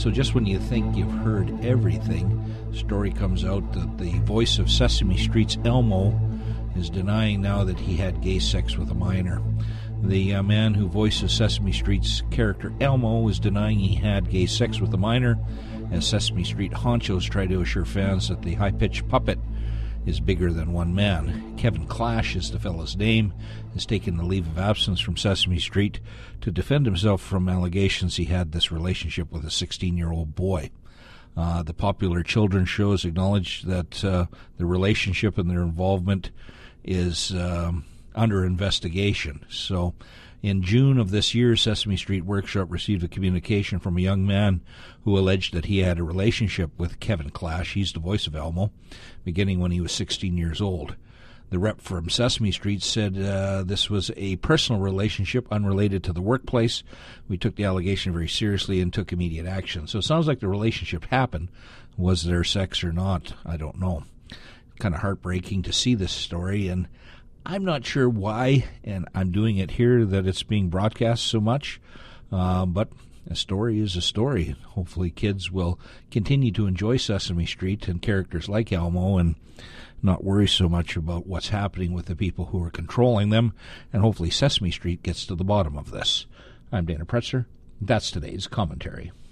So just when you think you've heard everything, story comes out that the voice of Sesame Street's Elmo is denying now that he had gay sex with a minor. The man who voices Sesame Street's character Elmo is denying he had gay sex with a minor, as Sesame Street honchos try to assure fans that the high-pitched puppet is bigger than one man. Kevin Clash is the fellow's name, has taken a leave of absence from Sesame Street to defend himself from allegations he had this relationship with a 16-year-old boy. The popular children's shows acknowledge that the relationship and their involvement is under investigation. So in June of this year, Sesame Street Workshop received a communication from a young man who alleged that he had a relationship with Kevin Clash, he's the voice of Elmo, beginning when he was 16 years old. The rep from Sesame Street said this was a personal relationship unrelated to the workplace. We took the allegation very seriously and took immediate action. So it sounds like the relationship happened. Was there sex or not? I don't know. Kind of heartbreaking to see this story, and I'm not sure why, and I'm doing it here, that it's being broadcast so much, but a story is a story. Hopefully kids will continue to enjoy Sesame Street and characters like Elmo and not worry so much about what's happening with the people who are controlling them, and hopefully Sesame Street gets to the bottom of this. I'm Dana Pretzer. That's today's commentary.